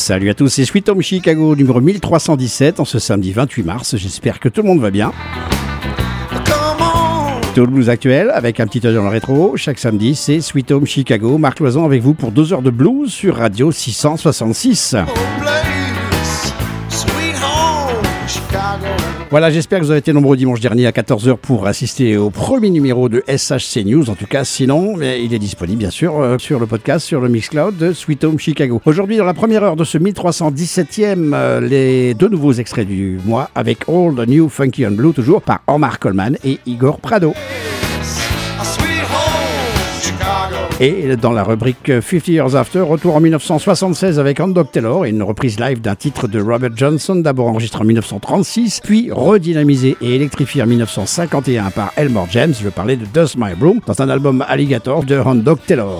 Salut à tous, c'est Sweet Home Chicago numéro 1317 en ce samedi 28 mars. J'espère que tout le monde va bien. Tout le blues actuel avec un petit œil dans le rétro. Chaque samedi, c'est Sweet Home Chicago. Marc Loison avec vous pour 2 heures de blues sur Radio 666. Voilà, j'espère que vous avez été nombreux dimanche dernier à 14h pour assister au premier numéro de SHC News. En tout cas, sinon, il est disponible bien sûr sur le podcast, sur le Mixcloud de Sweet Home Chicago. Aujourd'hui, dans la première heure de ce 1317e, les 2 nouveaux extraits du mois avec All the New Funky and Blue, toujours par Omar Coleman et Igor Prado. Et dans la rubrique 50 Years After, retour en 1976 avec Hound Taylor et une reprise live d'un titre de Robert Johnson, d'abord enregistré en 1936, puis redynamisé et électrifié en 1951 par Elmore James. Je parlais de Dust My Broom dans un album Alligator de Hound Taylor.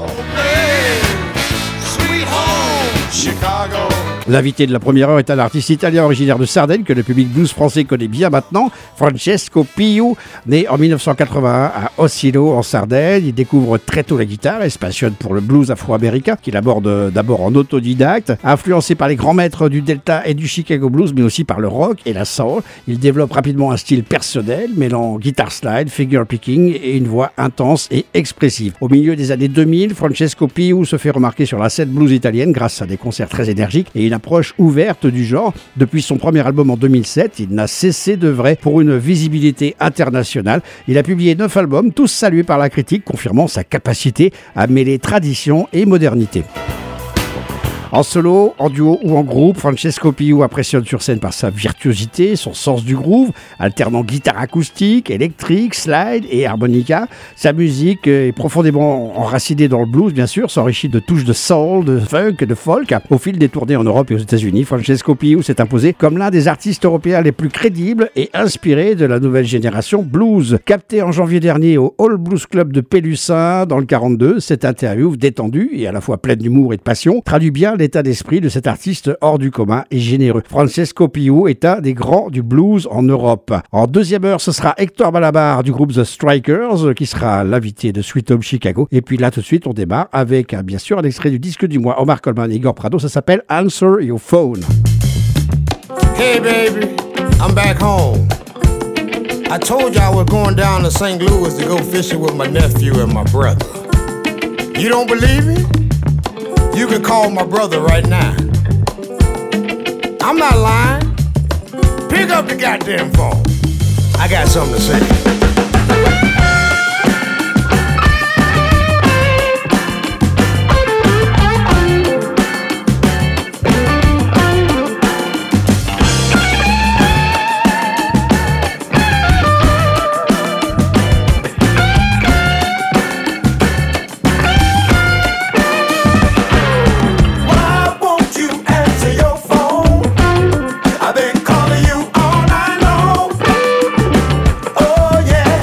L'invité de la première heure est un artiste italien originaire de Sardaigne que le public blues français connaît bien maintenant, Francesco Piu, né en 1981 à Ossino en Sardaigne. Il découvre très tôt la guitare et se passionne pour le blues afro-américain qu'il aborde d'abord en autodidacte. Influencé par les grands maîtres du Delta et du Chicago Blues, mais aussi par le rock et la soul, il développe rapidement un style personnel, mêlant guitar slide, figure picking et une voix intense et expressive. Au milieu des années 2000, Francesco Piu se fait remarquer sur la scène blues italienne grâce à des concerts très énergiques et une approche ouverte du genre. Depuis son premier album en 2007, il n'a cessé d'œuvrer pour une visibilité internationale. Il a publié 9 albums, tous salués par la critique, confirmant sa capacité à mêler tradition et modernité. En solo, en duo ou en groupe, Francesco Piu impressionne sur scène par sa virtuosité, son sens du groove, alternant guitare acoustique, électrique, slide et harmonica. Sa musique est profondément enracinée dans le blues, bien sûr, s'enrichit de touches de soul, de funk et de folk. Au fil des tournées en Europe et aux États-Unis, Francesco Piu s'est imposé comme l'un des artistes européens les plus crédibles et inspirés de la nouvelle génération blues. Capté en janvier dernier au All Blues Club de Pélussin, dans le 42, cette interview détendue et à la fois pleine d'humour et de passion traduit bien l'état d'esprit de cet artiste hors du commun et généreux. Francesco Piu est un des grands du blues en Europe. En deuxième heure, ce sera Hector Balabar du groupe The Strikers qui sera l'invité de Sweet Home Chicago. Et puis là, tout de suite, on démarre avec bien sûr un extrait du disque du mois Omar Coleman et Igor Prado. Ça s'appelle Answer Your Phone. Hey baby, I'm back home. I told you I was going down to St. Louis to go fishing with my nephew and my brother. You don't believe me? You can call my brother right now. I'm not lying. Pick up the goddamn phone. I got something to say. Yeah.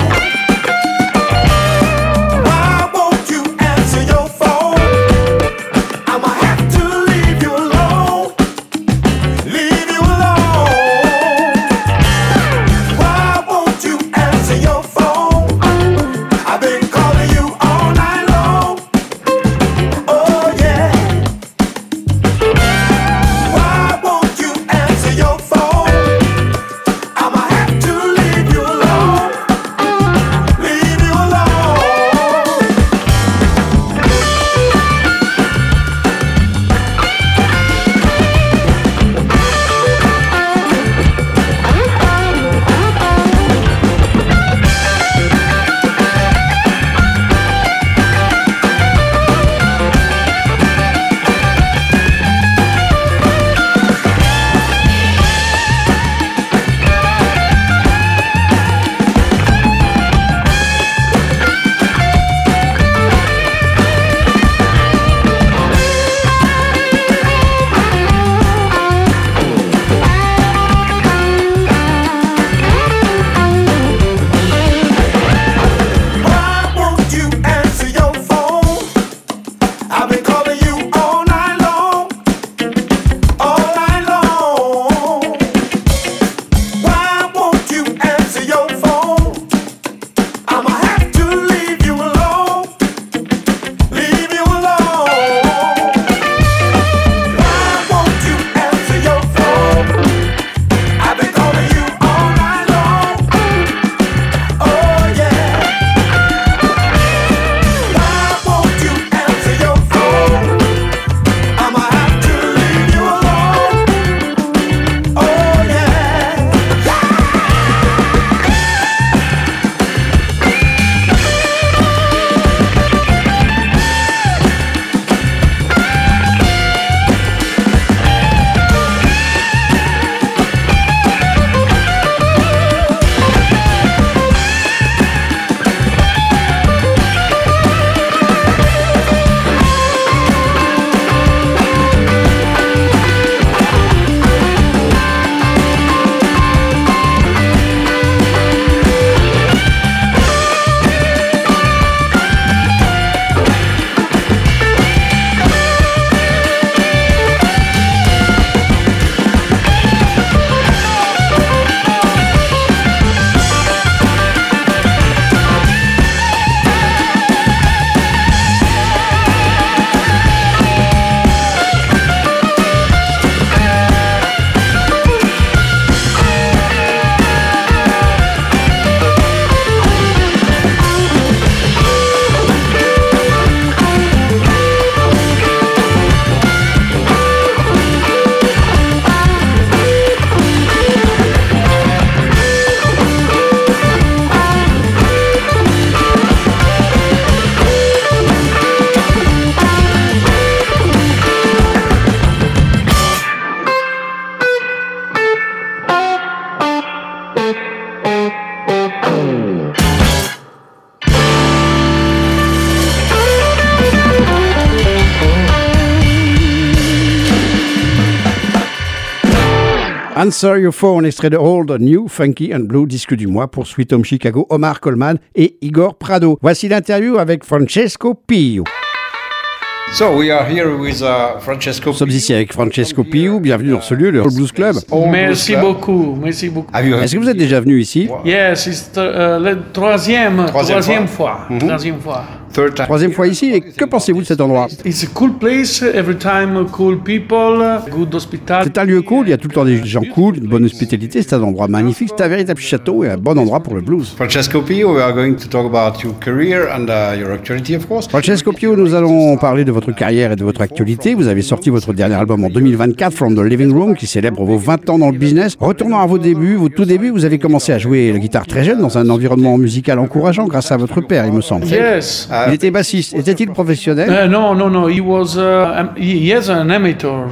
Answer Your Phone, extrait de Old, New, Funky and Blue, disque du mois pour Sweet Home Chicago, Omar Coleman et Igor Prado. Voici l'interview avec Francesco Pio. So we are here with Francesco. Nous sommes ici avec Francesco Pio. Bienvenue dans ce lieu, le Blues Club. Merci beaucoup, merci beaucoup. Est-ce que vous êtes déjà venu ici? Yes, c'est la troisième fois. Troisième fois. Troisième fois ici, et que pensez-vous de cet endroit? It's a cool place, every time cool people, good hospitality. C'est un lieu cool, il y a tout le temps des gens cool, une bonne hospitalité, c'est un endroit magnifique, c'est un véritable château et un bon endroit pour le blues. Francesco Pio, we are going to talk about your career and your actuality, of course. Francesco Pio, nous allons parler de votre carrière et de votre actualité. Vous avez sorti votre dernier album en 2024, From the Living Room, qui célèbre vos 20 ans dans le business. Retournant à vos débuts, vos tout débuts, vous avez commencé à jouer la guitare très jeune dans un environnement musical encourageant grâce à votre père, il me semble. Yes. Il était bassiste. Était-il professionnel? No. He was an amateur.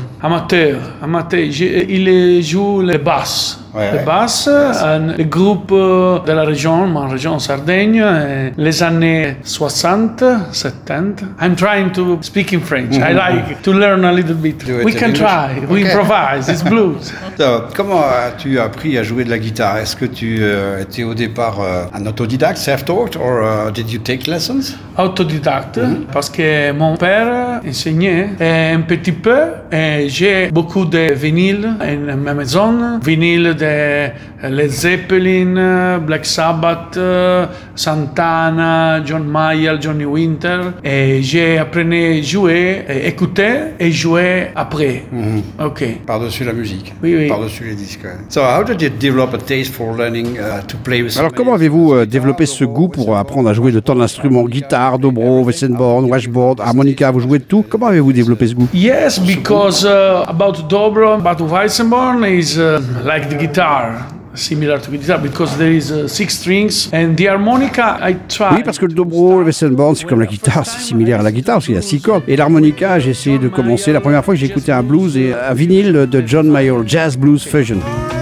Il joue le basse. Ouais. Le basse, le groupe de la région, ma région Sardaigne, les années 60, 70. I'm trying to speak in French. I like to learn a little bit. We can try. We improvise. It's blues. So, comment as-tu appris à jouer de la guitare? Est-ce que tu étais au départ un autodidacte, self-taught, or did you take lessons? Autodidacte, parce que mon père enseignait un petit peu. Et j'ai beaucoup de vinyles à ma maison. Vinyles de Led Zeppelin, Black Sabbath, Santana, John Mayall, Johnny Winter. Et j'ai appris à jouer, écouter et jouer après. Ok. Par-dessus la musique. Oui. Par-dessus les disques. So how did you develop a taste for learning to play with? Alors comment avez-vous développé ce goût pour apprendre à jouer de tant d'instruments, guitare, dobro, Weissenborn, washboard, harmonica, vous jouez de tout? Comment avez-vous développé ce goût? Yes, because about dobro, about Weissenborn is like the guitar. Similar to guitar because there is 6 strings and the harmonica I try. Oui, parce que le dobro, le Weissenborn, c'est comme la guitare, c'est similaire à la guitare parce qu'il y a 6 cordes. Et l'harmonica, j'ai essayé de commencer. La première fois que j'ai écouté un blues et un vinyle de John Mayall, Jazz Blues Fusion.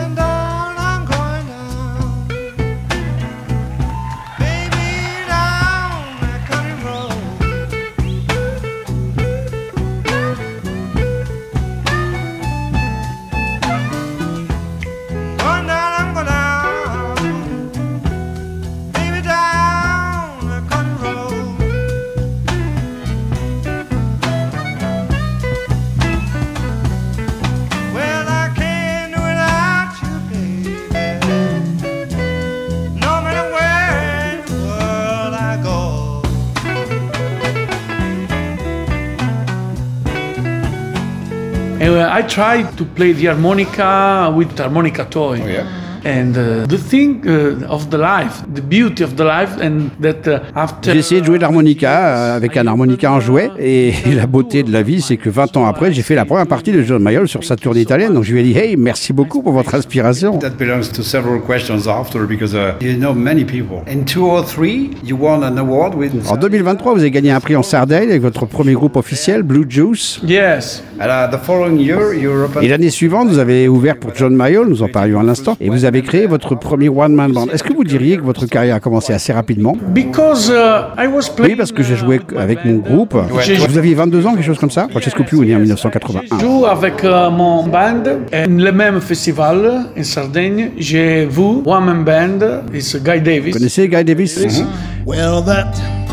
I tried to play the harmonica with the harmonica toy. Oh, yeah. And the thing of the life, the beauty of the life, and that after... J'ai essayé de jouer de l'harmonica avec un harmonica en jouet, et la beauté de la vie, c'est que 20 ans après, j'ai fait la première partie de John Mayall sur sa tournée italienne, donc je lui ai dit « Hey, merci beaucoup pour votre inspiration ». That belongs to several questions after because you know many people. In 2003, you won an award with... En 2023, vous avez gagné un prix en Sardaigne avec votre premier groupe officiel, Blue Juice. Yes. And the following year, you opened... Et l'année suivante, vous avez ouvert pour John Mayall, nous en parlions à l'instant, et vous avez créé votre premier one-man band. Est-ce que vous diriez que votre carrière a commencé assez rapidement? Because I was playing... Oui, parce que j'ai joué avec mon groupe. Vous aviez 22 ans, quelque chose comme ça? Francesco Pio est né en 1981. Je joue avec mon band, le même festival en Sardaigne. J'ai vu one-man band, it's Guy Davis. Vous connaissez Guy Davis? Well, that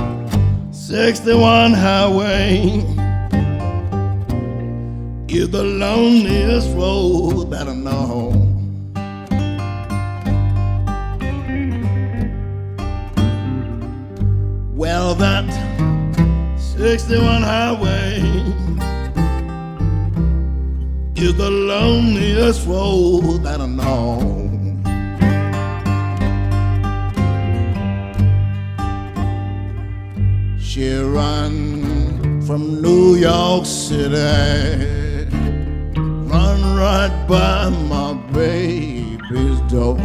61 highway is the loneliest road that I know. Well, that 61 highway is the loneliest road that I know. She run from New York City, run right by my baby's door.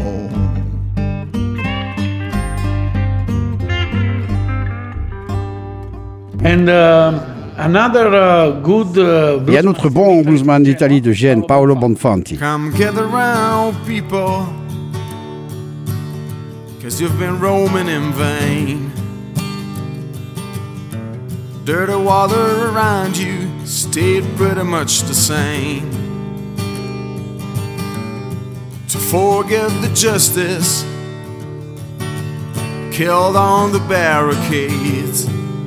And another good Il y a un autre bon bluesman d'Italie de Gênes, Paolo Bonfanti. Come gather round, people, 'cause you've been roaming in vain. Dirty water around you stayed pretty much the same. to forgive the justice killed on the barricades.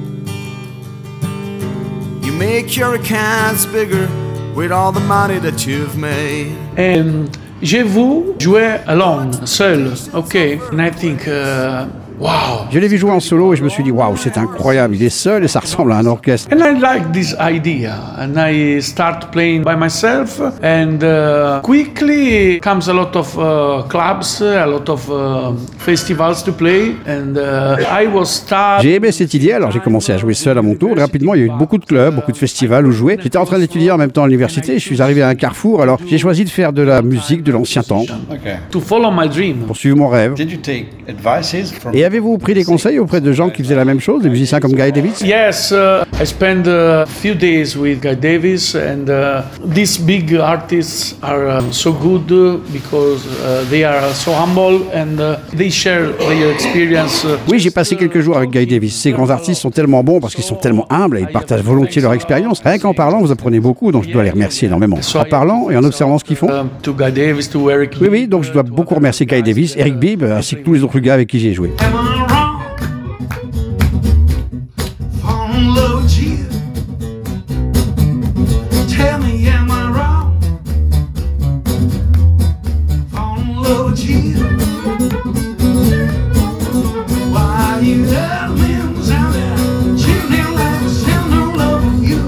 You make your accounts bigger with all the money that you've made. And j'ai vu jouer alone, seul, okay? And I think, wow. Je l'ai vu jouer en solo et je me suis dit waouh, c'est incroyable, il est seul et ça ressemble à un orchestre. And I like this idea, and I start playing by myself, and quickly comes a lot of clubs, a lot of festivals to play, and I was start. J'ai aimé cette idée, alors j'ai commencé à jouer seul à mon tour. Et rapidement, il y a eu beaucoup de clubs, beaucoup de festivals où jouer. J'étais en train d'étudier en même temps à l'université. Je suis arrivé à un carrefour, alors j'ai choisi de faire de la musique de l'ancien temps Okay. To follow my dream. pour suivre mon rêve. Did you take advices from... Et avez-vous pris des conseils auprès de gens qui faisaient la même chose, des musiciens comme Guy Davis? Yes, I spent a few days with Guy Davis, and these big artists are so good because they are so humble and they share their experience. Oui, j'ai passé quelques jours avec Guy Davis. Ces grands artistes sont tellement bons parce qu'ils sont tellement humbles et ils partagent volontiers leur expérience. Rien qu'en parlant, vous apprenez beaucoup, donc je dois les remercier énormément. En parlant et en observant ce qu'ils font. To Guy Davis, to Eric. Oui, donc je dois beaucoup remercier Guy Davis, Eric Bibb, ainsi que tous les autres gars avec qui j'ai joué. Am I wrong? Fall in love with you. Tell me, am I wrong? Fall in love with you. Why you love me out there? Chilling like a sound in love with you.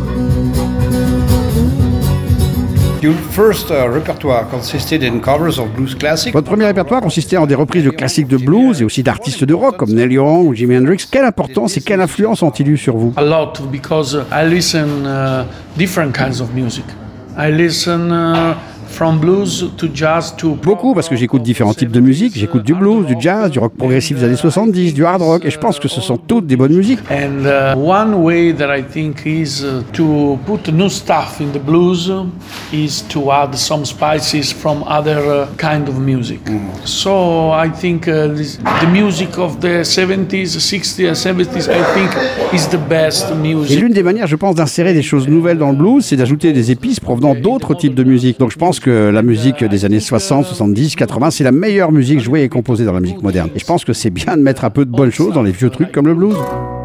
Your first repertoire consisted in covers of blues classics. Votre premier répertoire consistait en des reprises de classiques de blues et aussi d'artistes de rock comme Neil Young ou Jimi Hendrix. Quelle importance et quelle influence ont-ils eu sur vous? A lot, because I listen different kinds of music. I listen from blues to jazz to Beaucoup, parce que j'écoute différents types de musique. J'écoute du blues, du jazz, du rock progressif des années 70, du hard rock, et je pense que ce sont toutes des bonnes musiques. And one way that I think is to put new stuff in the blues is to add some spices from other kind of music. So I think the music of the 70s, 60s, 70s, I think is the best Et music. l'une des manières, je pense, d'insérer des choses nouvelles dans le blues, c'est d'ajouter des épices provenant d'autres types de musique. Donc je pense que la musique des années 60, 70, 80, c'est la meilleure musique jouée et composée dans la musique moderne. Et je pense que c'est bien de mettre un peu de bonnes choses dans les vieux trucs comme le blues.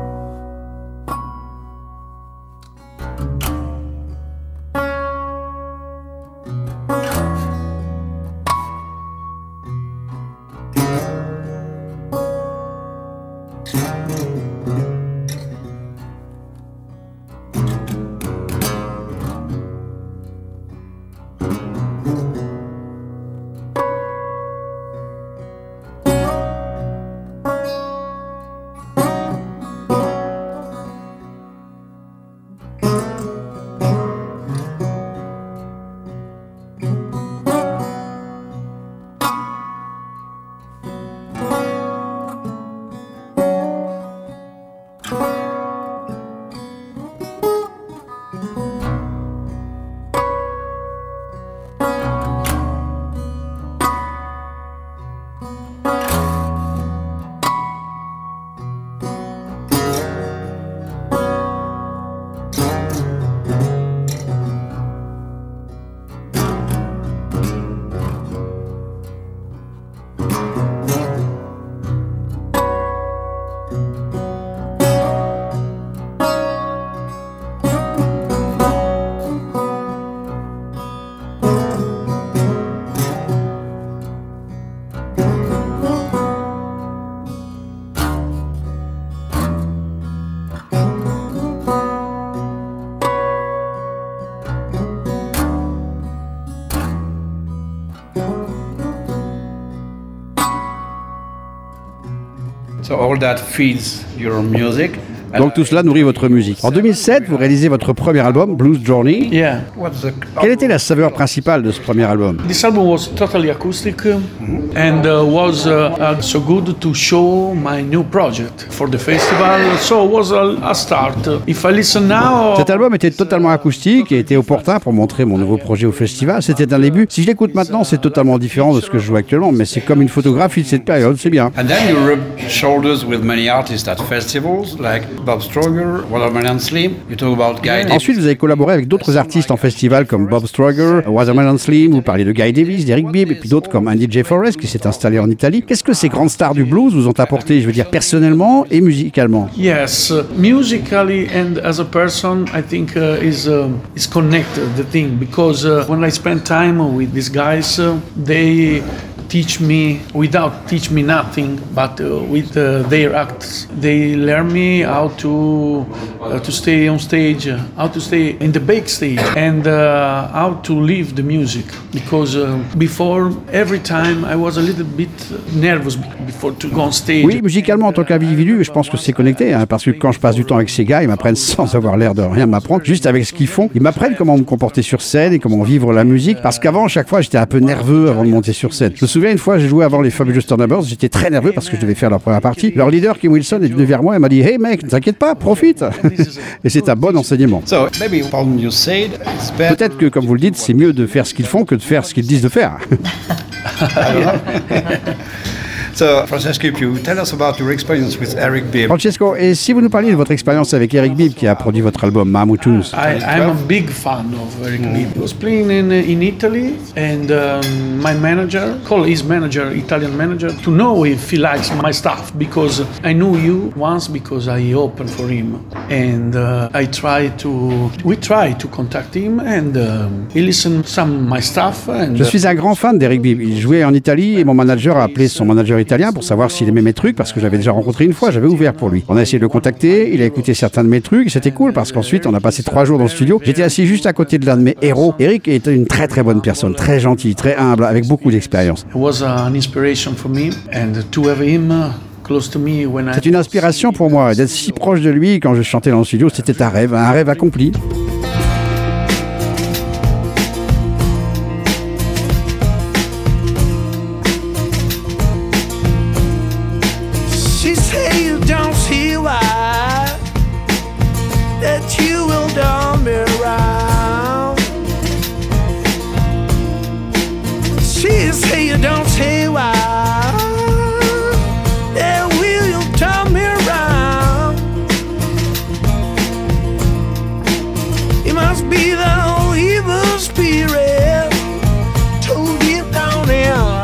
So all that feeds your music. Donc tout cela nourrit votre musique. En 2007, vous réalisez votre premier album, Blues Journey. Yeah. What's the... Quelle était la saveur principale de ce premier album? This album was totally acoustic and was so good to show my new project for the festival. So it was a start. If I listen now, Cet album était totalement acoustique et était opportun pour montrer mon nouveau projet au festival. C'était un début. Si je l'écoute maintenant, c'est totalement différent de ce que je joue actuellement, mais c'est comme une photographie de cette période, c'est bien. And then you rub shoulders with many artists at festivals, like Bob Stroger, Watermelon Slim. You talk about Guy Davis. Ensuite, vous avez collaboré avec d'autres artistes en festival comme Bob Stroger, Watermelon Slim, vous parlez de Guy Davis, d'Eric Bibb, et puis d'autres comme Andy J. Forrest qui s'est installé en Italie. Qu'est-ce que ces grandes stars du blues vous ont apporté, je veux dire, personnellement et musicalement? Yes, musically and as a person, I think is connected the thing because when I spend time with these guys, they teach me without teach me nothing, but with their acts, they learn me how to stay on stage, how to stay in the backstage, and how to live the music. Because before, every time I was a little bit nervous before to go on stage. Oui, musicalement en tant qu'individu, je pense que c'est connecté, hein, parce que quand je passe du temps avec ces gars, ils m'apprennent sans avoir l'air de rien m'apprendre, juste avec ce qu'ils font. Ils m'apprennent comment me comporter sur scène et comment vivre la musique, parce qu'avant, chaque fois, j'étais un peu nerveux avant de monter sur scène. Je me souviens une fois, j'ai joué avant les Fabulous Thunderbirds, j'étais très nerveux parce que je devais faire leur première partie. Leur leader, Kim Wilson, est venu vers moi et m'a dit « Hey mec, ne t'inquiète pas, profite !» Et c'est un bon enseignement. So, maybe Paul, you said it's better. Peut-être que, comme vous le dites, c'est mieux de faire ce qu'ils font que de faire ce qu'ils disent de faire. So, Francesco, you tell us about your experience with Eric Bibb. Francesco, et si vous nous parliez de votre expérience avec Eric Bibb qui a produit votre album Mammoth Tunes? I'm a big fan of Eric Bibb. He was playing in Italy, and my manager called his manager, Italian manager, to know if he likes my stuff because I knew you once because I opened for him, and we tried to contact him, and he listened some of my stuff. And Je suis un grand fan d'Eric Bibb. Il jouait en Italie et mon manager a appelé son manager italien pour savoir s'il aimait mes trucs parce que j'avais déjà rencontré une fois, j'avais ouvert pour lui. On a essayé de le contacter, il a écouté certains de mes trucs, c'était cool parce qu'ensuite on a passé 3 jours dans le studio. J'étais assis juste à côté de l'un de mes héros. Eric était une très très bonne personne, très gentil, très humble, avec beaucoup d'expérience. it was an inspiration for me, and to have him close to me when I. C'est une inspiration pour moi, d'être si proche de lui quand je chantais dans le studio, c'était un rêve accompli. She say you don't see why that you will dumb me around. She say you don't see why that will you dumb me around. It must be the evil spirit to get down there.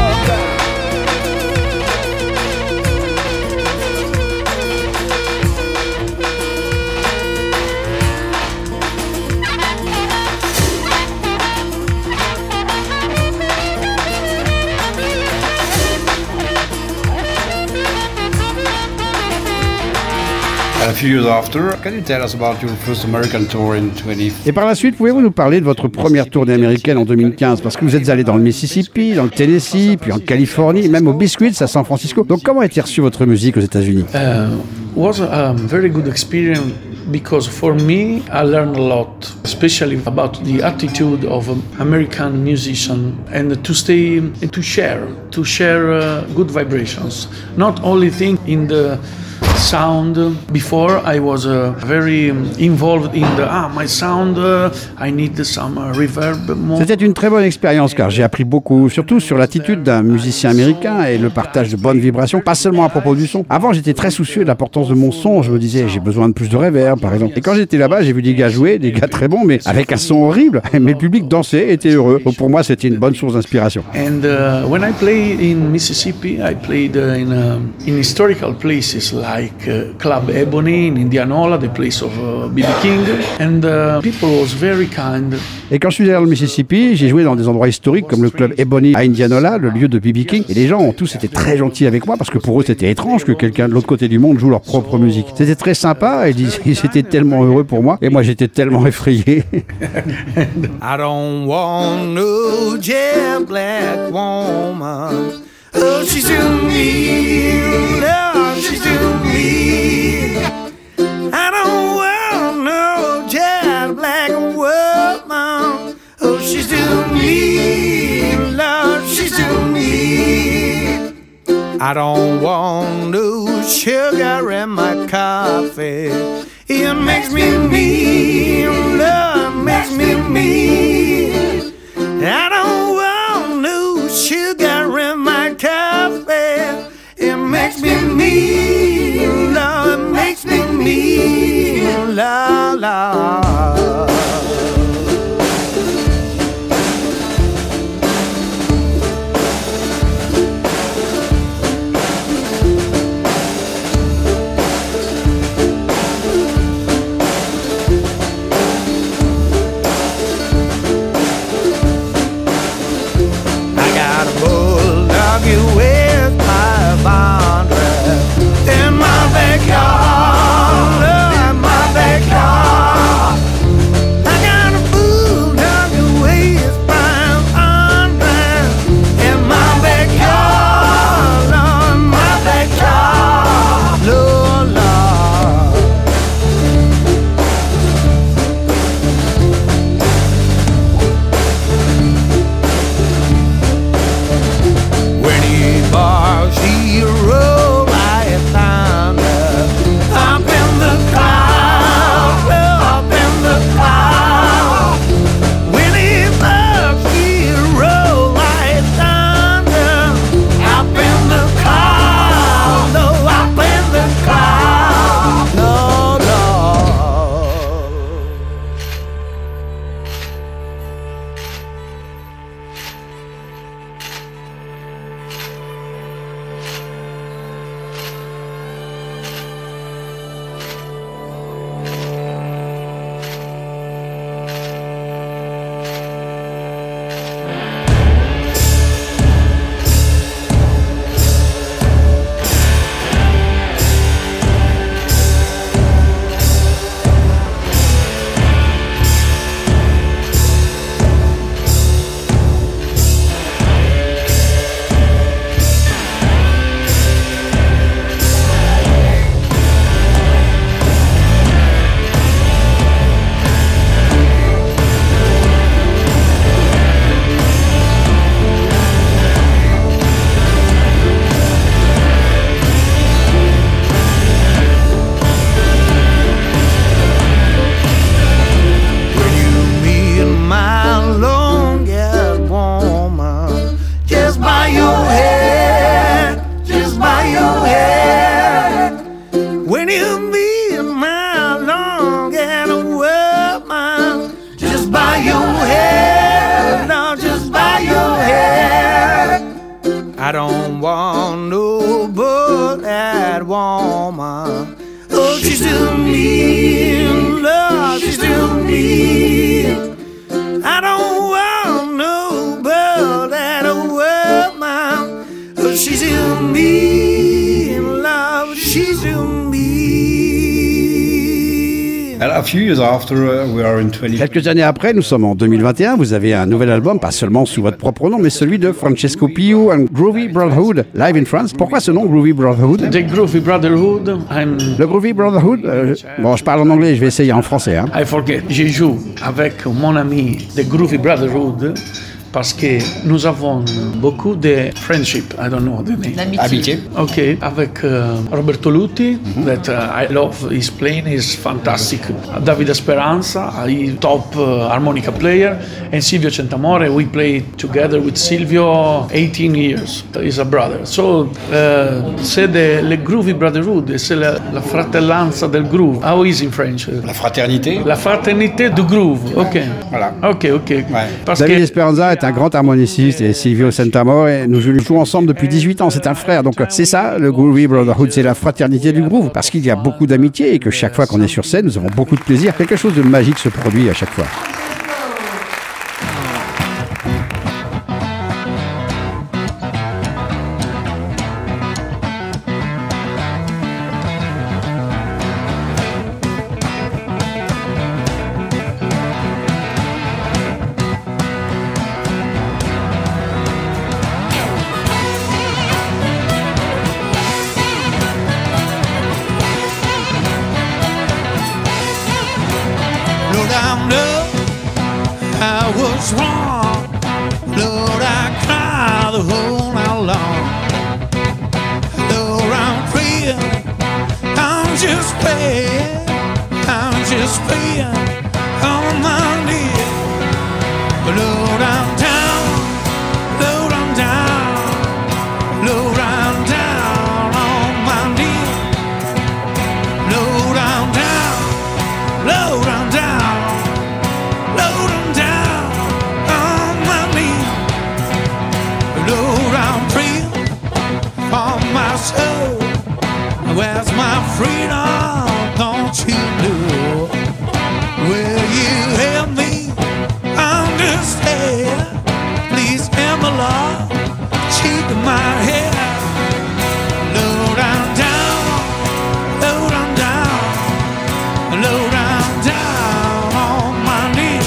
A few years after, can you tell us about your first American tour in 20? Et par la suite, pouvez-vous nous parler de votre première tournée américaine en 2015? Parce que vous êtes allé dans le Mississippi, dans le Tennessee, puis en Californie, même aux Biscuits à San Francisco. Donc comment a été reçue votre musique aux États-Unis? Was a very good experience because for me I learned a lot, especially about the attitude of an American musician and to stay and to share good vibrations. Not only think in the sound. Before I was very involved in my sound. I need some reverb more. C'était une très bonne expérience car j'ai appris beaucoup, surtout sur l'attitude d'un musicien américain et le partage de bonnes vibrations, pas seulement à propos du son. Avant, j'étais très soucieux de l'importance de mon son. Je me disais, j'ai besoin de plus de reverb, par exemple. Et quand j'étais là-bas, j'ai vu des gars jouer, des gars très bons, mais avec un son horrible. Mais le public dansait, était heureux. Donc pour moi, c'était une bonne source d'inspiration. And when I played in Mississippi, I played in historical places like Club Ebony in Indianola, the place of B.B. King, and people was very kind. Et quand je suis allé dans le Mississippi, j'ai joué dans des endroits historiques comme le club Ebony à Indianola, le lieu de B.B. King, et les gens ont tous été très gentils avec moi parce que pour eux c'était étrange que quelqu'un de l'autre côté du monde joue leur propre musique. C'était très sympa et ils étaient tellement heureux pour moi et moi j'étais tellement effrayé. I don't want no jet black woman. Oh, she's too mean. Oh, she's too mean. I don't want no jet black woman. Oh, she's too mean. Lord, she's too mean. I don't want no sugar in my coffee. It makes me mean. Love makes me mean. I don't want no sugar in my coffee. It makes me mean. Love makes me mean. that woman. Oh, she's still mean, Lord, she's still mean. I don't want no girl that woman. Oh, she's still mean, Lord, she's still mean. And a few years after, we are in 20. Quelques années après, nous sommes en 2021, vous avez un nouvel album, pas seulement sous votre propre nom, mais celui de Francesco Piu and Groovy Brotherhood, live in France. Pourquoi ce nom, Groovy Brotherhood? The Groovy Brotherhood, Le Groovy Brotherhood, bon, je parle en anglais, je vais essayer en français. Hein. I forget. Je joue avec mon ami The Groovy Brotherhood parce que nous avons beaucoup de friendship, I don't know the name. Amitié. Okay, avec Roberto Lutti, that I love his playing, is fantastic. Davide Speranza, he top harmonica player, and Silvio Centamore, we play together with Silvio 18 years. He's a brother. So, c'est le Groovy Brotherhood, c'est la fratellanza del groove. How is in French? La fraternité. La fraternité du groove. Ok. Voilà. Ok. Ouais. Parce David que Esperanza est un grand harmoniciste et Silvio Centamore, nous jouons ensemble depuis 18 ans, c'est un frère. Donc c'est ça, le Groovy Brotherhood, c'est la fraternité du groove, parce qu'il y a beaucoup d'amitié et que chaque fois qu'on est sur scène, nous avons beaucoup de plaisir. Quelque chose de magique se produit à chaque fois. Lord, I know I was wrong. Lord, I cried the whole night long. Lord, I'm praying, I'm just praying, I'm just praying on my knees. Lord, I'm down, Lord, I'm down, Lord, I'm down on my knees. Lord, I'm down, Lord, I'm down, Lord, I'm down on my knees. Lord, I'm praying for my soul. Where's my freedom? Don't you know? Will you help me understand? Please help me, Lord, shake my head. Lord, I'm down, Lord, I'm down, Lord, I'm down on my knees.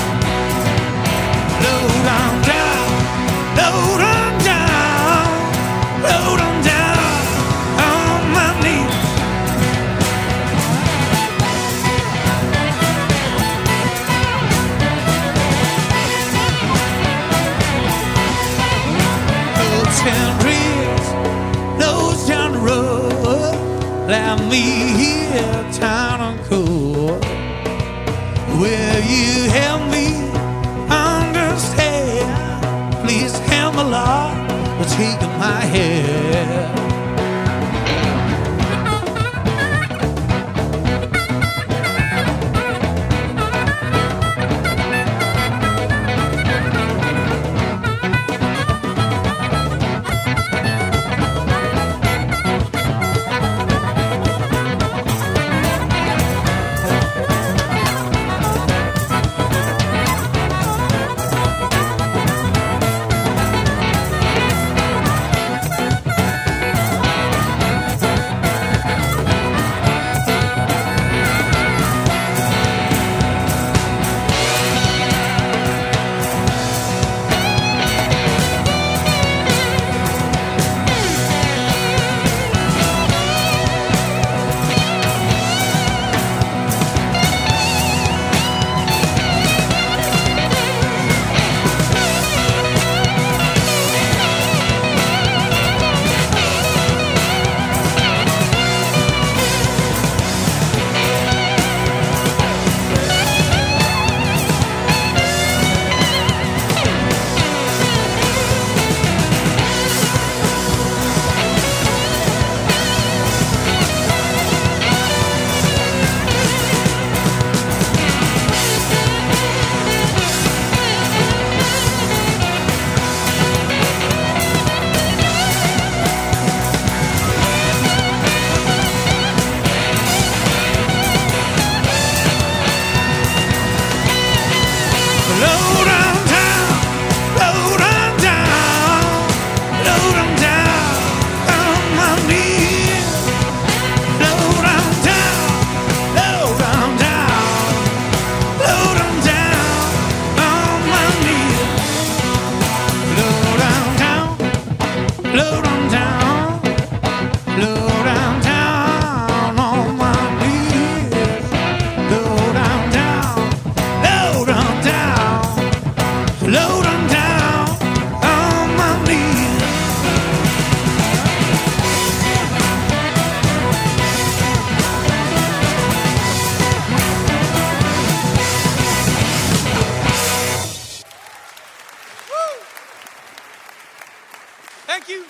Lord, I'm down, Lord, I'm down, Lord, I'm down on my knees. Those down trees, those down the road, let me hear town and cool. Will you help me understand? Please help me, Lord, with taking my head.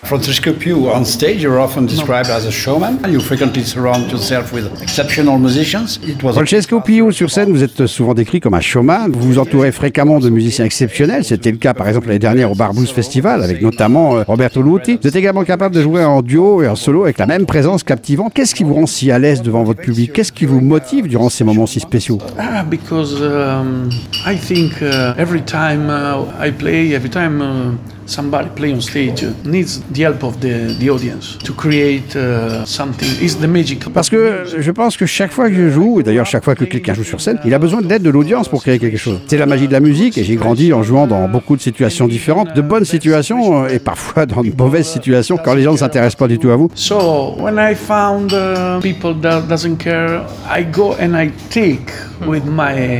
Francesco Piu, on stage you're often described as a showman. You frequently surround yourself with exceptional musicians. It was Francesco Piu, sur scène, vous êtes souvent décrit comme un showman. Vous vous entourez fréquemment de musiciens exceptionnels. C'était le cas, par exemple, l'année dernière au Bar Blues Festival, avec notamment Roberto Luti. Vous êtes également capable de jouer en duo et en solo avec la même présence captivante. Qu'est-ce qui vous rend si à l'aise devant votre public? Qu'est-ce qui vous motive durant ces moments si spéciaux? Because I think every time I play, every time somebody play on stage needs the help of the audience to create something. It's the magic. Parce que je pense que chaque fois que je joue, et d'ailleurs chaque fois que quelqu'un joue sur scène, il a besoin de l'aide de l'audience pour créer quelque chose. C'est la magie de la musique et j'ai grandi en jouant dans beaucoup de situations différentes, de bonnes situations et parfois dans de mauvaises situations quand les gens ne s'intéressent pas du tout à vous. So when I found people that doesn't care, I go and I take with my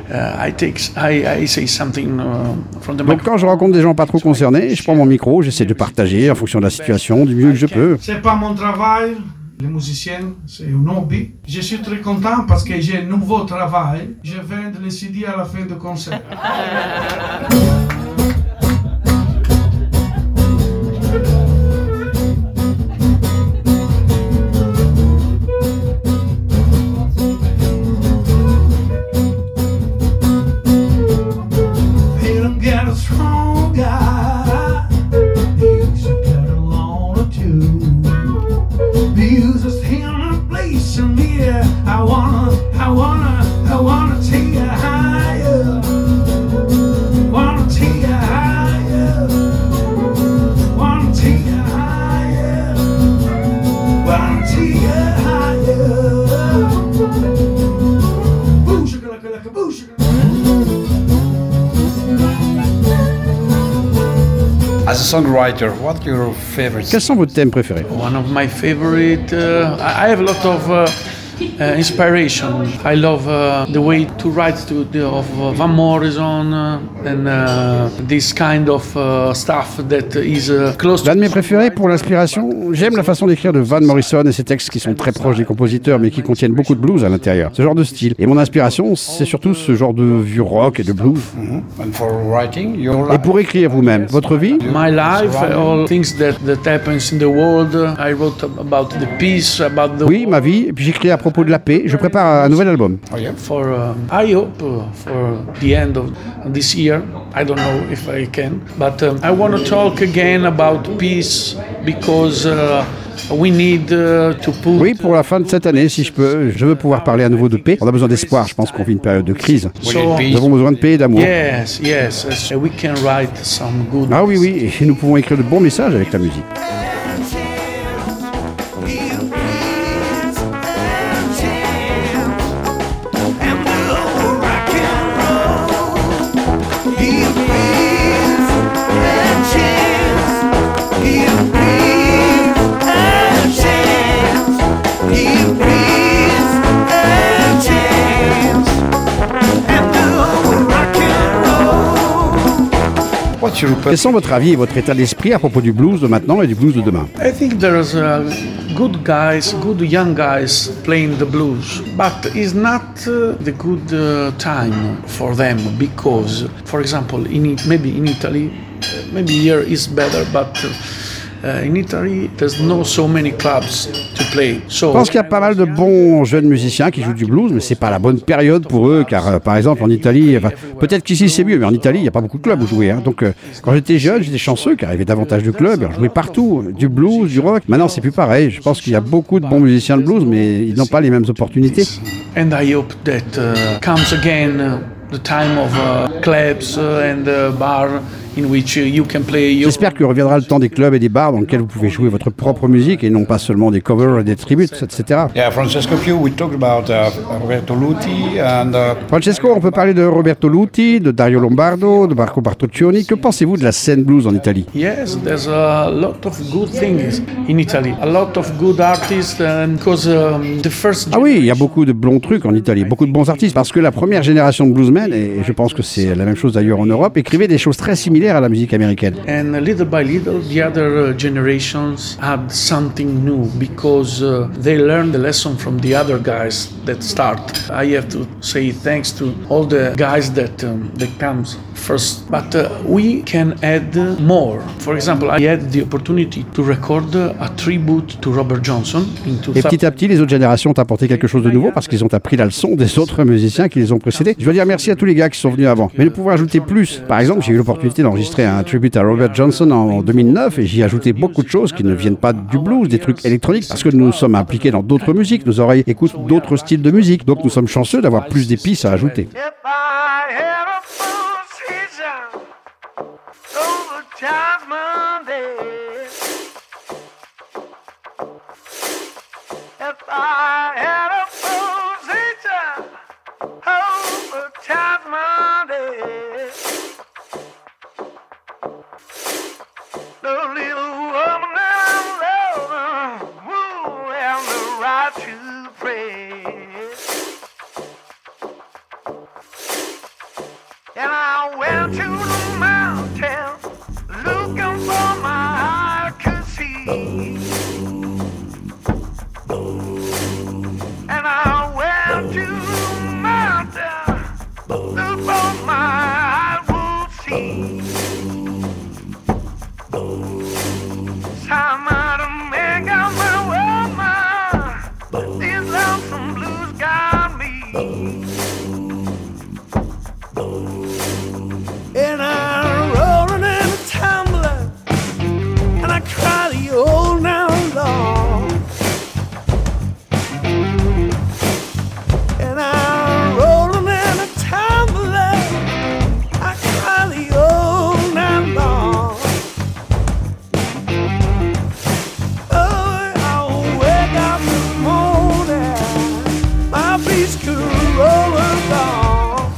I say something from the Donc quand je rencontre des gens pas trop concernés, je prends mon micro, j'essaie de partager en fonction de la situation du mieux que je peux. C'est pas mon travail, les musiciens, c'est un hobby. Je suis très content parce que j'ai un nouveau travail. Je vends les CD à la fin du concert. I wanna take you higher. Wanna take you higher. Wanna take you higher. Wanna take you higher. Boo shaka laka laka boo shaka. As a songwriter, what are your favorites? Quels sont vos thèmes préférés? One of my favorite. I have a lot of inspiration. I love the way to write of Van Morrison and this kind of stuff that is close to. L'un de mes préférés pour l'inspiration, j'aime la façon d'écrire de Van Morrison et ses textes qui sont très proches des compositeurs mais qui contiennent beaucoup de blues à l'intérieur. Ce genre de style. Et mon inspiration, c'est surtout ce genre de vieux rock et de blues. And for writing, your Et pour écrire vous-même, votre vie? My life, all things that happens in the world. I wrote about the peace, about the Oui, ma vie. Et puis j'écris à propos de la paix. Je prépare un nouvel album. for I hope for the end of this year. I don't know if I can, but I want to talk again about peace because we need to put. Oui, pour la fin de cette année, si je peux, je veux pouvoir parler à nouveau de paix. On a besoin d'espoir. Je pense qu'on vit une période de crise. So, Nous avons besoin de paix et d'amour. yes, we can write some good. Ah oui, oui. Et nous pouvons écrire de bons messages avec la musique. Quels sont votre avis et votre état d'esprit à propos du blues de maintenant et du blues de demain? I think there's good guys, good young guys playing the blues, but it's not the good time for them because, for example, maybe in Italy, maybe here is better, but in Italy there's no so many clubs to play. So Je pense qu'il y a pas mal de bons jeunes musiciens qui jouent du blues, mais c'est pas la bonne période pour eux, car par exemple en Italie, peut-être qu'ici c'est mieux, mais en Italie il n'y a pas beaucoup de clubs où jouer. Donc quand j'étais jeune, j'étais chanceux, car il y avait davantage de clubs, on jouait partout, du blues, du rock. Maintenant c'est plus pareil. Je pense qu'il y a beaucoup de bons musiciens de blues, mais ils n'ont pas les mêmes opportunités. And I hope that comes again the time of clubs and bar in which you can play your. J'espère qu'il reviendra le temps des clubs et des bars dans lesquels vous pouvez jouer votre propre musique et non pas seulement des covers et des tributes, etc. Yeah, Francesco Piu, we talked about Roberto Luti and Francesco, on peut parler de Roberto Luti, de Dario Lombardo, de Marco Bartoccioni. Que pensez-vous de la scène blues en Italie? Yes, there's a lot of good things in Italy. A lot of good artists, and because the first. Ah oui, il y a beaucoup de bons trucs en Italie, beaucoup de bons artistes, parce que la première génération de bluesmen, et je pense que c'est la même chose d'ailleurs en Europe, écrivait des choses très similaires particulière à la musique américaine. And little by little, the other generations had something new because they learned the lesson from the other guys that start. I have to say thanks to all the guys that comes first, but we can add more. For example, I had the opportunity to record a tribute to Robert Johnson in 2000. Et petit à petit, les autres générations ont apporté quelque chose de nouveau parce qu'ils ont appris la leçon des autres musiciens qui les ont précédés. Je dois dire merci à tous les gars qui sont venus avant. Mais de pouvoir ajouter plus. Par exemple, j'ai eu l'opportunité d'enregistrer un tribute à Robert Johnson en 2009 et j'y ai ajouté beaucoup de choses qui ne viennent pas du blues, des trucs électroniques, parce que nous sommes impliqués dans d'autres musiques. Nos oreilles écoutent d'autres styles de musique. Donc nous sommes chanceux d'avoir plus d'épices à ajouter. If I had a full season over Jasmine Day, if I had a full season over Jasmine Day, the little woman that I love will have the right to pray. And I went to the mountain looking for my eye could see. And I went to the mountain looking for my eye would see. Time out of man got my woman. These lonesome blues got me. And I'm rolling in a tumbler, and I cry the old night long. And I'm rolling in a tumbler, I cry the old night long. Oh, I wake up in the morning, my feet could roll along.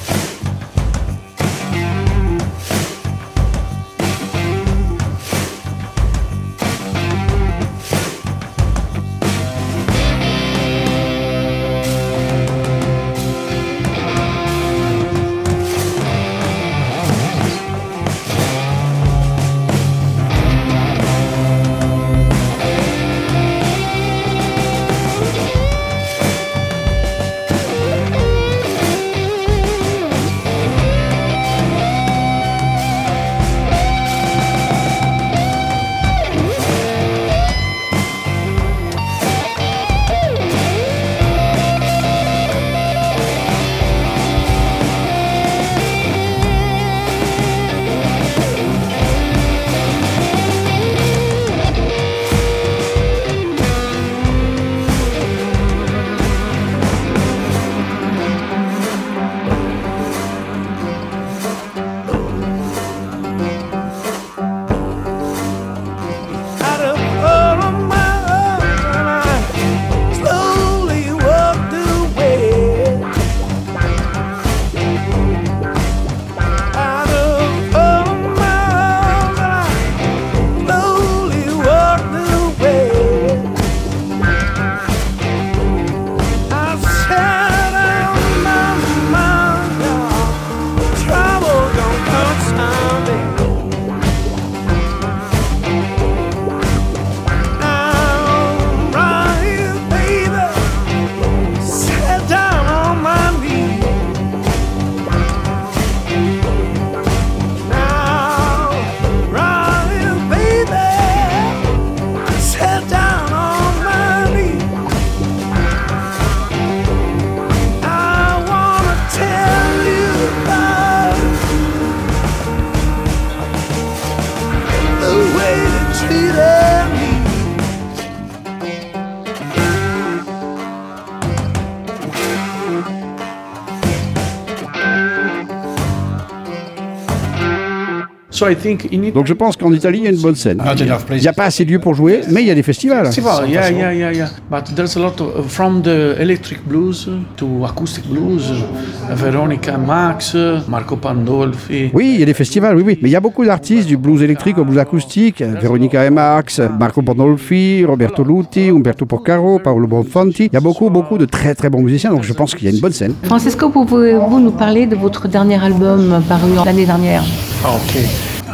Donc je pense qu'en Italie, il y a une bonne scène. Il n'y a pas assez de lieux pour jouer, mais il y a des festivals. Yeah. But there's a lot of, from the electric blues to acoustic blues, Veronica Max, Marco Pandolfi. Oui, il y a des festivals, oui. Mais il y a beaucoup d'artistes du blues électrique au blues acoustique. Veronica et Max, Marco Pandolfi, Roberto Luti, Umberto Porcaro, Paolo Bonfanti. Il y a beaucoup de très très bons musiciens, donc je pense qu'il y a une bonne scène. Francesco, pouvez-vous nous parler de votre dernier album paru l'année dernière? Okay.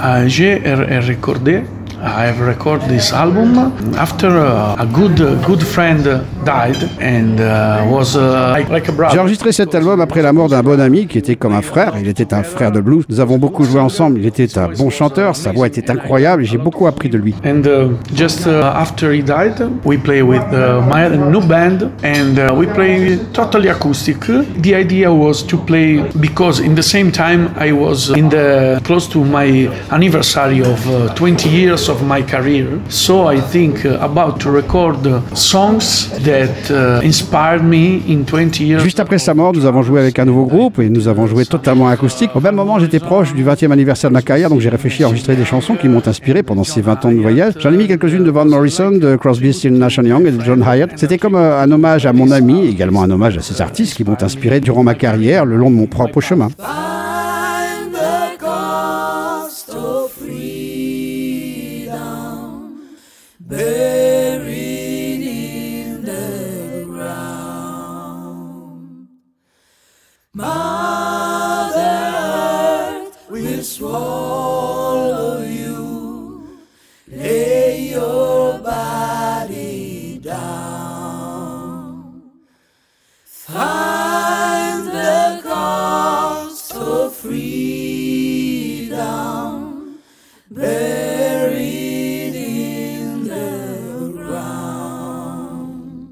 j'ai recordé. I've recorded this album after a good friend died and was like a J'ai brother. enregistré cet album après la mort d'un bon ami qui était comme un frère. Il était un frère de blues. Nous avons beaucoup joué ensemble. Il était un bon chanteur. Sa voix était incroyable et j'ai beaucoup appris de lui. And just after he died, we play with my new band and we play totally acoustic. The idea was to play because in the same time I was close to my anniversary of 20 years of my career. So I think about to record songs that inspired me in 20 years. Juste après sa mort, nous avons joué avec un nouveau groupe et nous avons joué totalement acoustique. Au même moment, j'étais proche du 20e anniversaire de ma carrière, donc j'ai réfléchi à enregistrer des chansons qui m'ont inspiré pendant ces 20 ans de voyage. J'en ai mis quelques-unes de Van Morrison, de Crosby, Stills, Nash & Young et de John Hyatt. C'était comme un hommage à mon ami, également un hommage à ces artistes qui m'ont inspiré durant ma carrière, le long de mon propre chemin. Find the cost of freedom buried in the ground. Mother Earth will swallow you. Lay your body down. Find the cost of freedom buried in the ground.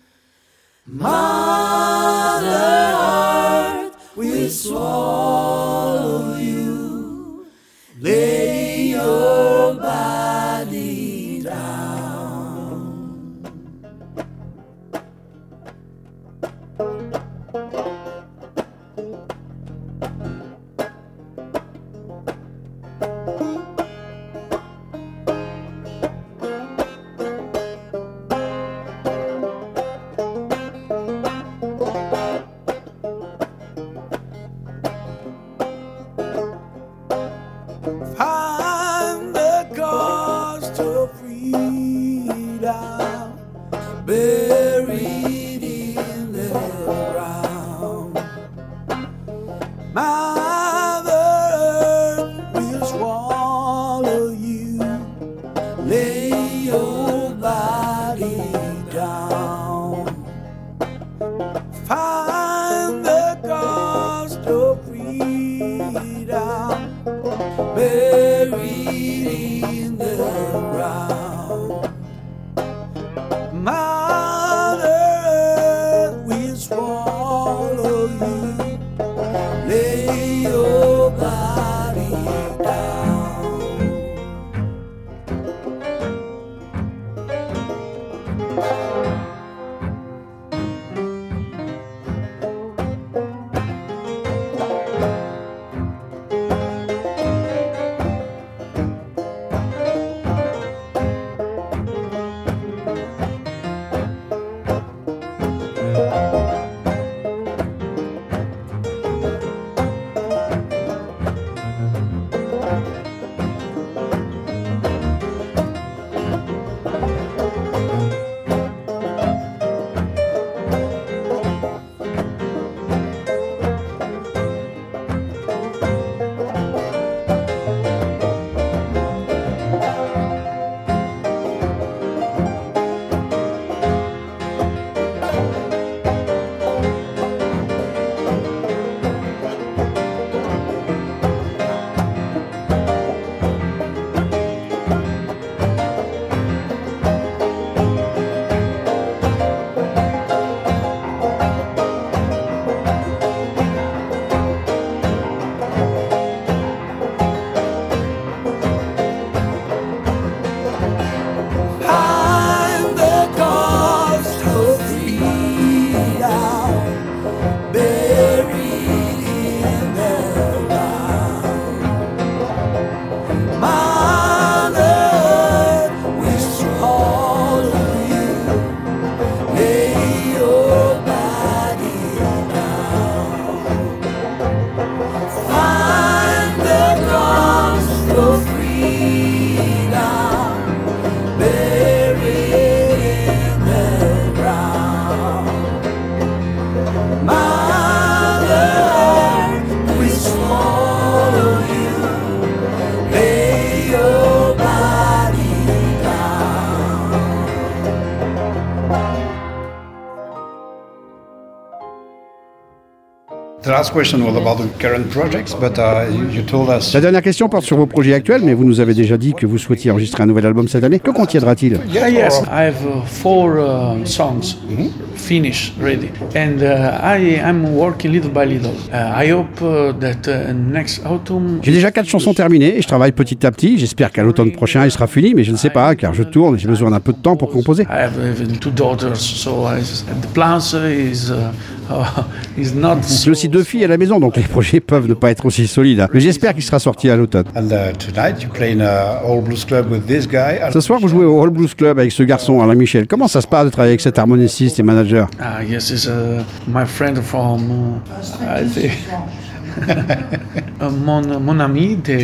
Mother Earth will swallow you. Lay your body down. Find the cost of freedom buried in the ground. Mother Earth will swallow you. Lay your body down. Find the cost of freedom buried in the ground. Mother Earth will swallow you. Lay your body down. The last question was about the current projects, but you told us. La dernière question porte sur vos projets actuels, mais vous nous avez déjà dit que vous souhaitiez enregistrer un nouvel album cette année. Que contiendra-t-il? Yes, I have 4 songs finished, ready, and I'm working little by little. I hope that next autumn. J'ai déjà 4 chansons terminées et je travaille petit à petit. J'espère qu'à l'automne prochain, il sera fini, mais je ne sais pas, car je tourne et j'ai besoin d'un peu de temps pour composer. I have even 2 daughters, so the plans is not. J'ai aussi 2 filles à la maison, donc les projets peuvent ne pas être aussi solides. Mais j'espère qu'il sera sorti à l'automne. And tonight you play in a All Blues Club with this guy. Ce soir, vous jouez au All Blues Club avec ce garçon, Alain Michel. Comment ça se passe de travailler avec cet harmoniciste et manager? Yes, it's my friend from I think. Mon ami de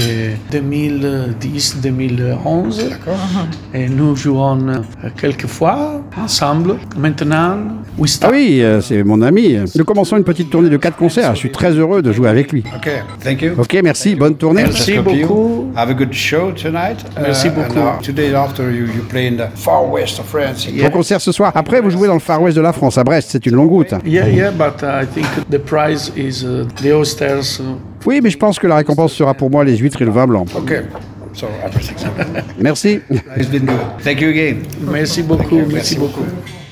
2010-2011 et nous jouons quelques fois ensemble. Maintenant, we Ah start. oui, c'est mon ami. Nous commençons une petite tournée de 4 concerts. Je suis très heureux de jouer avec lui. Okay, thank you. Ok, merci, bonne tournée. Merci Francesco Pio. beaucoup. Have a good show tonight. Merci beaucoup. And, today after you play in the far west of France. Bon concert ce soir. Après, vous jouez dans le Far West de la France, à Brest. C'est une longue route. Yeah, but I think the prize is the oysters. Oui, mais je pense que la récompense sera pour moi les huîtres et le vin blanc. Okay, so everything's okay. Merci. It's been good. Thank you again. Merci beaucoup, merci beaucoup.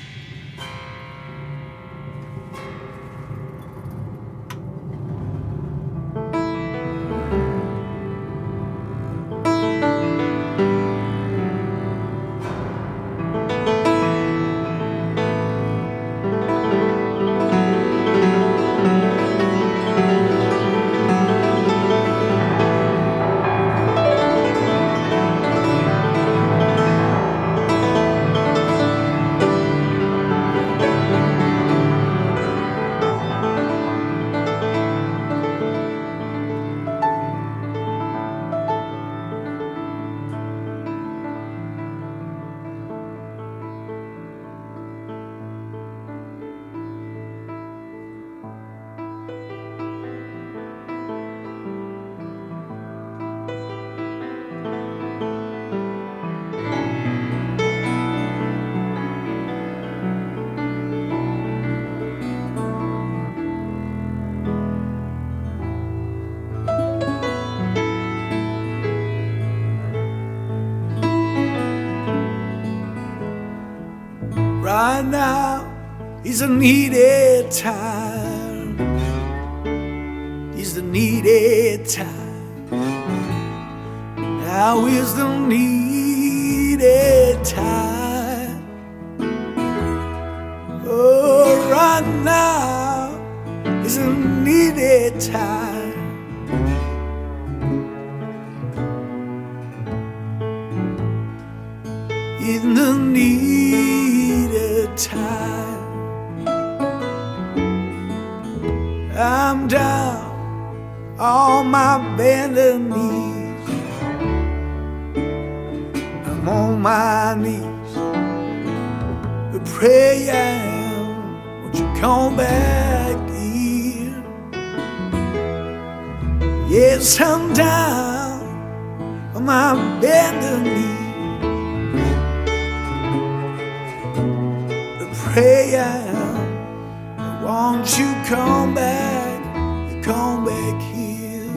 Right now is a needed time. Is the needed time. Now is the needed time. Oh, right now is a needed time. In the needed time, I'm down on my bended knees. I'm on my knees, praying, won't you come back here? Yes, I'm down on my bended knees. Prayer, won't you come back here?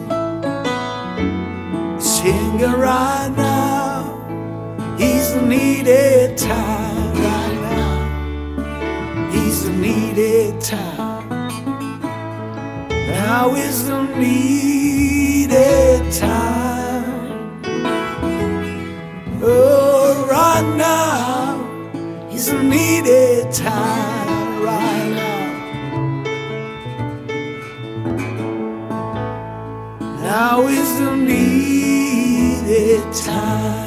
Sing it right now, he's the needed time right now. He's the needed time. Now is the needed time. Oh, right now is the needed time right now. Now is the needed time.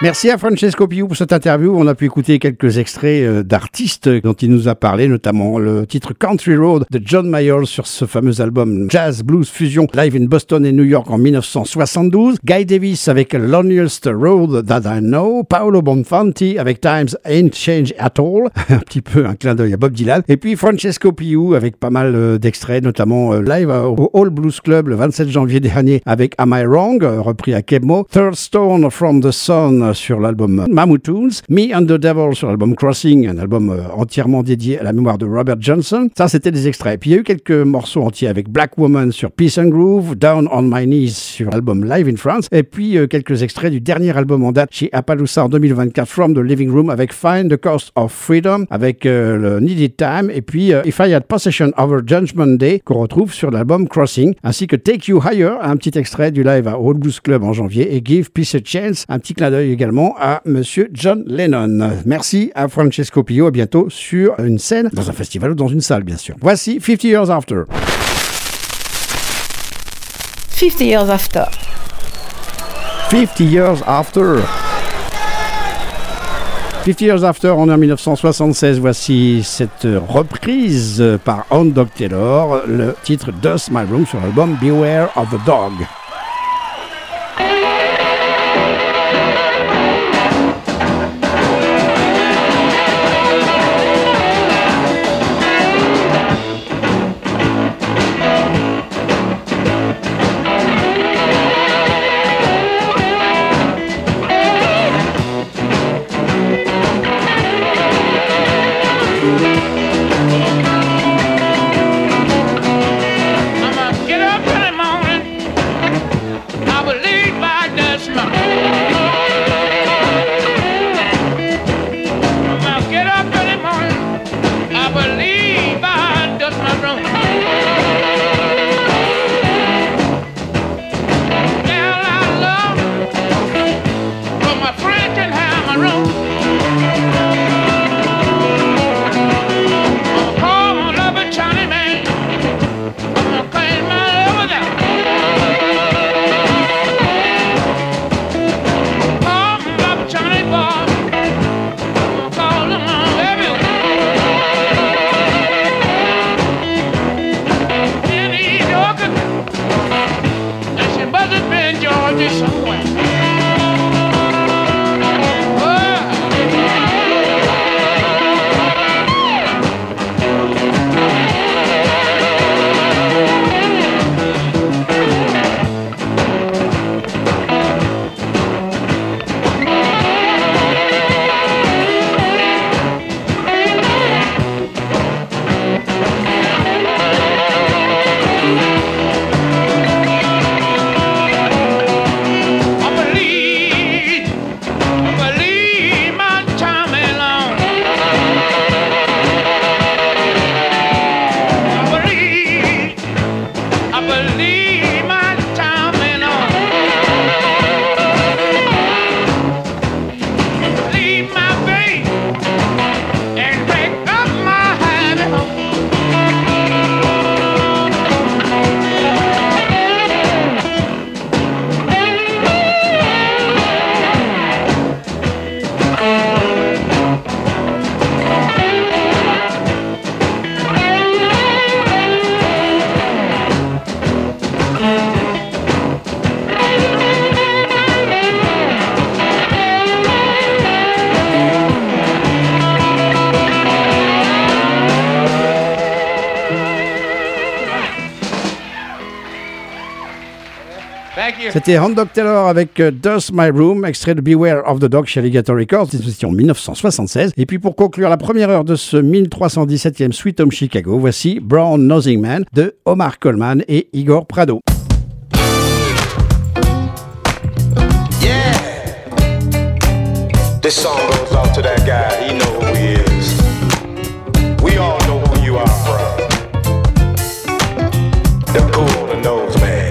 Merci à Francesco Piu pour cette interview. On a pu écouter quelques extraits d'artistes dont il nous a parlé, notamment le titre Country Road de John Mayall sur ce fameux album Jazz Blues Fusion live in Boston et New York en 1972. Guy Davis avec Loneliest Road That I Know. Paolo Bonfanti avec Times Ain't Changed At All. Un petit peu un clin d'œil à Bob Dylan. Et puis Francesco Piu avec pas mal d'extraits, notamment live au All Blues Club le 27 janvier dernier avec Am I Wrong, repris à Kebmo. Third Stone from the Sun sur l'album Mammootons, Me and the Devil sur l'album Crossing, un album entièrement dédié à la mémoire de Robert Johnson. Ça, c'était des extraits. Puis il y a eu quelques morceaux entiers avec Black Woman sur Peace and Groove, Down on My Knees sur l'album Live in France, et puis quelques extraits du dernier album en date chez Appaloosa en 2024, From the Living Room, avec Find the Cost of Freedom, avec le Needed Time, et puis If I Had Possession Over Judgment Day, qu'on retrouve sur l'album Crossing, ainsi que Take You Higher, un petit extrait du live à Old Blues Club en janvier, et Give Peace a Chance, un petit clin d'œil également à Monsieur John Lennon. Merci à Francesco Piu, à bientôt sur une scène, dans un festival ou dans une salle bien sûr. Voici 50 Years After. 50 Years After. 50 Years After. 50 Years After, on est en 1976. Voici cette reprise par Hound Dog Taylor, le titre Dust My Room sur l'album Beware of the Dog. C'était Hound Dog Taylor avec Dust My Room, extrait de Beware of the Dog chez Alligator Records, c'était en 1976. Et puis pour conclure la première heure de ce 1317e Sweet Home Chicago, voici Brown Nosing Man de Omar Coleman et Igor Prado. Yeah, this song goes out to that guy, he know who he is. We all know who you are, bro. The cool, the nose man.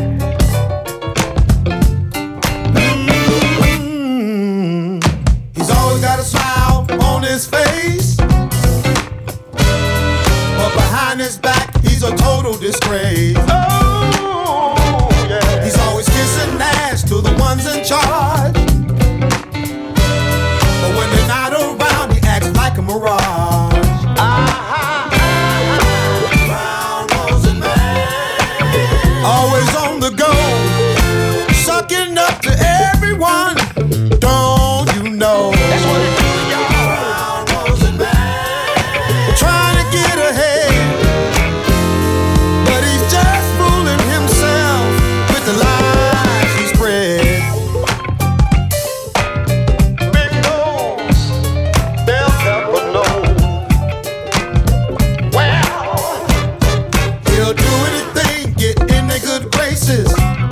He's always got a smile on his face, but behind his back, he's a total disgrace. Oh, yeah. He's always kissing ass to the ones in charge. mirage. Brown-nosing man, always on the go, sucking up to everyone. Don't you know? That's what it do, y'all. Brown-nosing man, trying to get ahead, but he's just fooling himself with the lies he spread. Big nose, they'll never know. Well, he'll do anything, get in their good graces,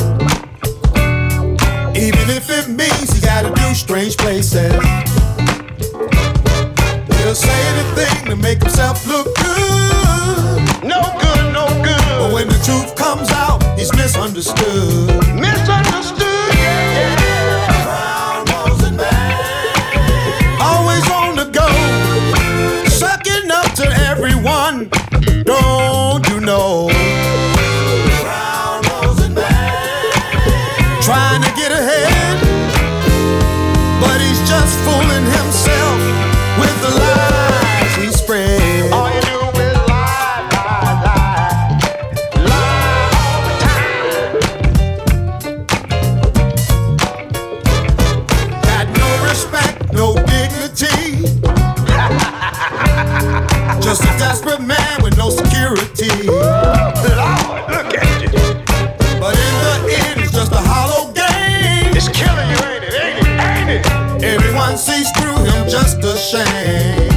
even if it means he gotta do strange places. He'll say anything to make himself look good. No good, no good. But when the truth comes out, he's misunderstood. Misunderstood, yeah, yeah. Brown-nosing man, always on the go, sucking up to everyone. Don't you know? Brown-nosing man, trying to get ahead, but he's just fooling himself with the lies he spread. All you do is lie, lie, lie, lie all the time. Got no respect, no dignity, just a desperate man with no security. Lord, look at you. But in the end, it's just a hollow game. It's killing you, ain't it? Ain't it? Ain't it? Everyone sees through him, just a shame.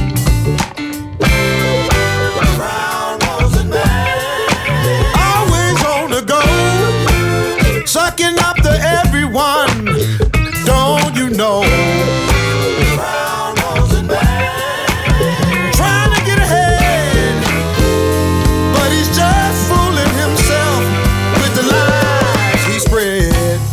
Brown-nosing man, always on the go, sucking up to everyone. Don't you know? Brown-nosing man, trying to get ahead, but he's just fooling himself with the lies he spread.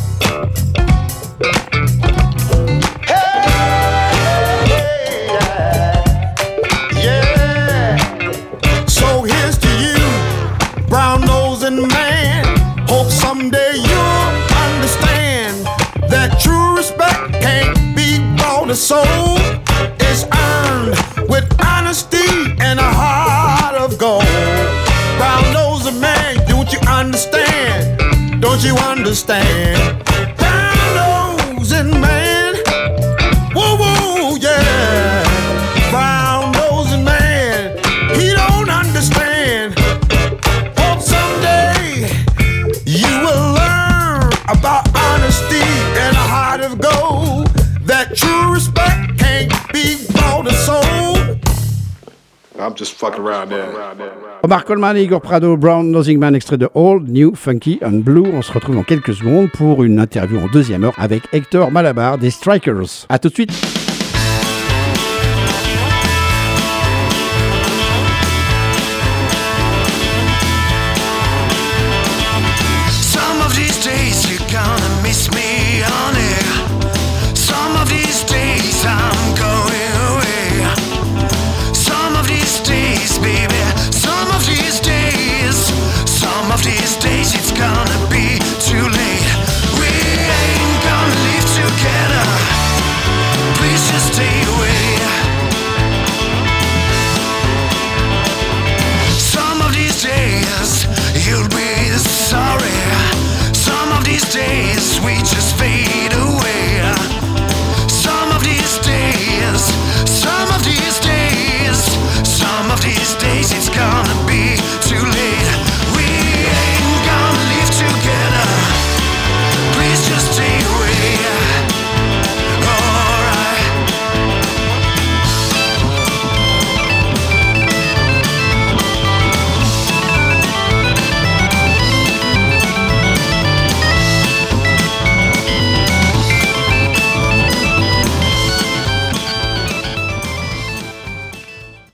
So here's to you, brown-nosing man. Hope someday you'll understand that true respect can't be bought or sold. It's earned with honesty and a heart of gold. Brown-nosing man, don't you understand? Don't you understand? Brown-nosing man, whoa, whoa, yeah. Brown-nosing man, he don't understand. Hope someday you will learn about honesty and a heart of gold. That true respect can't be bought or sold. I'm just fucking around there. Omar Coleman et Igor Prado, Brown-nosing man, extrait de Old, New, Funky and Blue. On se retrouve dans quelques secondes pour une interview en deuxième heure avec Hector Malabar des Strikers. A tout de suite.